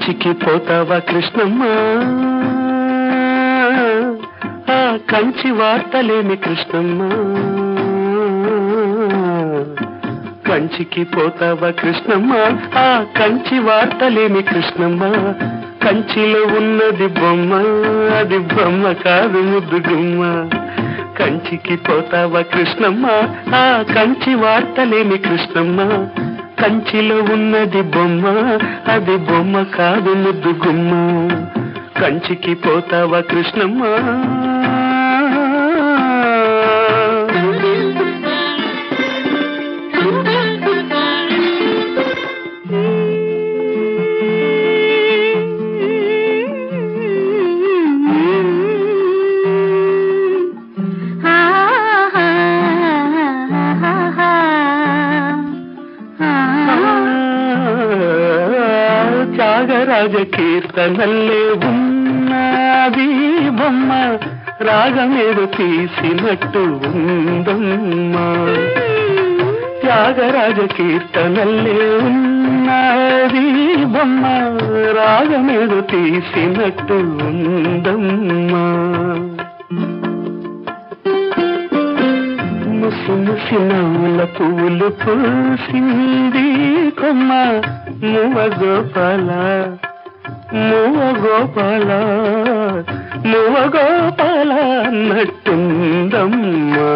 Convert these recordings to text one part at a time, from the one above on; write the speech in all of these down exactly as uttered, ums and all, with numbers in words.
కంచికి పోతావా కృష్ణమ్మ, ఆ కంచి వార్తలేమి కృష్ణమ్మ. కంచికి పోతావా కృష్ణమ్మ, ఆ కంచి వార్తలేమి కృష్ణమ్మ. కంచిలో ఉన్నది బొమ్మ, అది బొమ్మ కాదు ముద్దు గుమ్మ. కంచికి పోతావా కృష్ణమ్మ, ఆ కంచి వార్తలేమి కృష్ణమ్మ. కంచిలో ఉన్నది బొమ్మ, అది బొమ్మ కాదు ముద్దు గుమ్మ. కంచికి పోతావా కృష్ణమ్మ. త్యాగరాజ కీర్తనల్లే ఉన్నది బొమ్మ, రాగమేదో తీసినట్టు ఉందమ్మా. త్యాగరాజ కీర్తనల్లే ఉన్నది బొమ్మ, రాగమేదో తీసినట్టు ఉందమ్మా. ముసి ముసి నవ్వుల పువ్వులు పూసింది కొమ్మ, మువ గోపాల మువ గోపాల మువ గోపాల అన్నట్టుందమ్మా.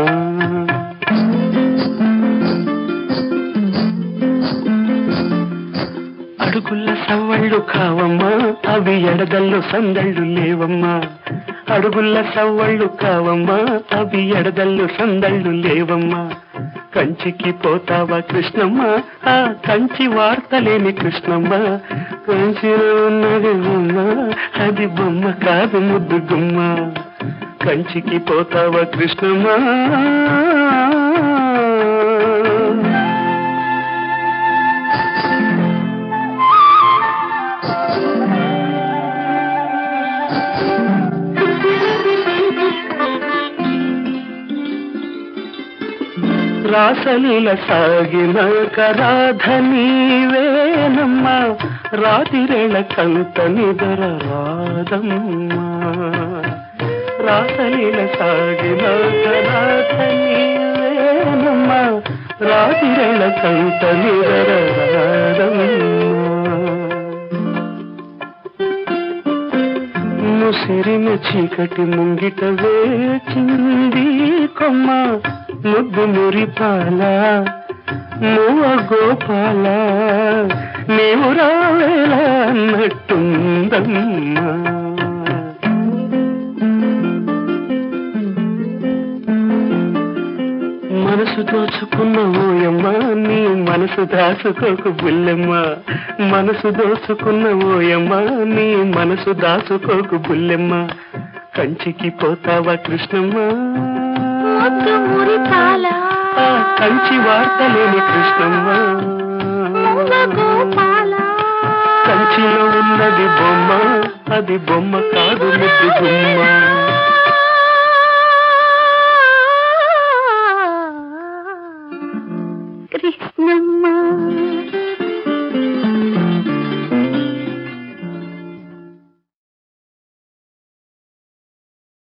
అడుగుల సవ్వళ్ళు కావమ్మా, అవి ఎడదల్లో సందళ్ళు లేవమ్మా. అడుగుల సవ్వళ్ళు కావమ్మా, అవి ఎడదల్లో సందళ్ళు లేవమ్మా. కంచికి పోతావా కృష్ణమ్మ, ఆ కంచి వార్తలేని కృష్ణమ్మ. కంచిలో ఉన్నది బొమ్మ, అది బొమ్మ కాదు ముద్దు గుమ్మ. కంచికి పోతావా కృష్ణమ్మ. రాసలీల సాగిన కరాధ నీవేనమ్మ, రాతిరేళ కంత నిదర రాదమ్మా. రాసలీల సాగిన కరాధ నీవేనమ్మ, రాతిరేళ కంత నిదర రాదమ్మా. ముసిరిన చీకటి ముంగిట వేచింది కొమ్మ, ముద్దు మురిపాల మువ గోపాల నీవు రావేలా అన్నట్టుందమ్మా. మనసు దోచుకున్న ఓయమ్మ, నీ మనసు దాచుకోకు బుల్లెమ్మ. మనసు దోచుకున్న ఓయమ్మ, నీ మనసు దాచుకోకు బుల్లెమ్మ. కంచికి పోతావా కృష్ణమ్మ, ఆ కంచి వార్తలేని కృష్ణమ్మ. కంచిలో ఉన్నది బొమ్మ, అది బొమ్మ కాదు ముద్దు గుమ్మ. కృష్ణమ్మ.